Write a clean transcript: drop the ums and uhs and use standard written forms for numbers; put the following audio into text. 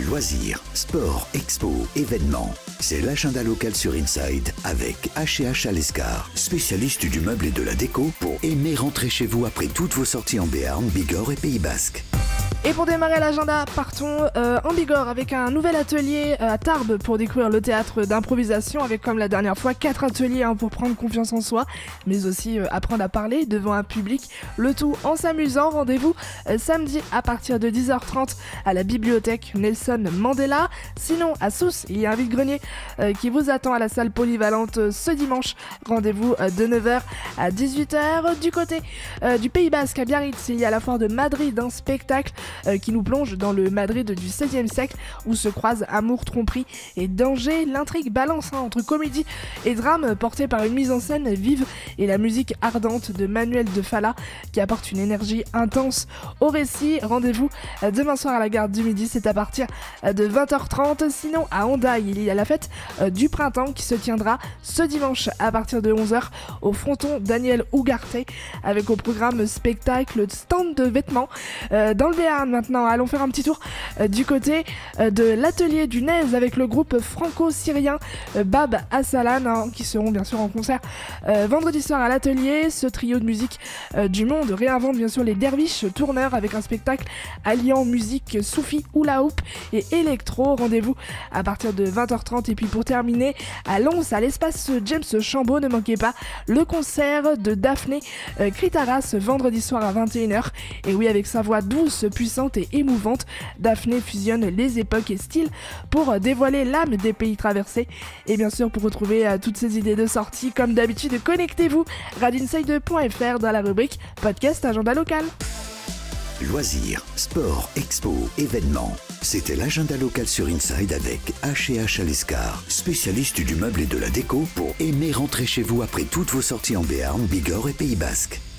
Loisirs, sport, expo, événements. C'est l'agenda local sur Inside avec H&H Alescar, spécialiste du meuble et de la déco pour aimer rentrer chez vous après toutes vos sorties en Béarn, Bigorre et Pays Basque. Et pour démarrer l'agenda, partons en Bigorre avec un nouvel atelier à Tarbes pour découvrir le théâtre d'improvisation avec, comme la dernière fois, 4 ateliers pour prendre confiance en soi, mais aussi apprendre à parler devant un public, le tout en s'amusant. Rendez-vous samedi à partir de 10h30 à la bibliothèque Nelson Mandela. Sinon, à Sousse, il y a un vide-grenier qui vous attend à la salle polyvalente ce dimanche. Rendez-vous de 9h à 18h. Du côté du Pays Basque, à Biarritz, il y a la foire de Madrid, un spectacle qui nous plonge dans le Madrid du XVIe siècle où se croisent amour, tromperie et danger. L'intrigue balance entre comédie et drame portée par une mise en scène vive et la musique ardente de Manuel de Falla qui apporte une énergie intense au récit. Rendez-vous demain soir à la gare du Midi, c'est à partir de 20h30. Sinon, à Hendaye, il y a la fête du printemps qui se tiendra ce dimanche à partir de 11h au fronton Daniel Ugarte avec au programme spectacle, stand de vêtements. Dans le Béarn maintenant, allons faire un petit tour du côté de l'atelier du Nez avec le groupe franco-syrien Bab Assalan qui seront bien sûr en concert vendredi soir à l'atelier. Ce trio de musique du monde réinvente bien sûr les derviches tourneurs avec un spectacle alliant musique soufi, hula hoop et électro. Rendez-vous à partir de 20h30 et puis pour terminer à Lons à l'espace James Chambaud, ne manquez pas le concert de Daphné Kritaras vendredi soir à 21h. Et oui, avec sa voix douce, puissante et émouvante, Daphné fusionne les époques et styles pour dévoiler l'âme des pays traversés. Et bien sûr, pour retrouver toutes ces idées de sortie, comme d'habitude, connectez-vous radinside.fr dans la rubrique podcast agenda local. Loisirs, sport, expo, événements. C'était l'agenda local sur Inside avec H&H Alescar, spécialiste du meuble et de la déco pour aimer rentrer chez vous après toutes vos sorties en Béarn, Bigorre et Pays Basque.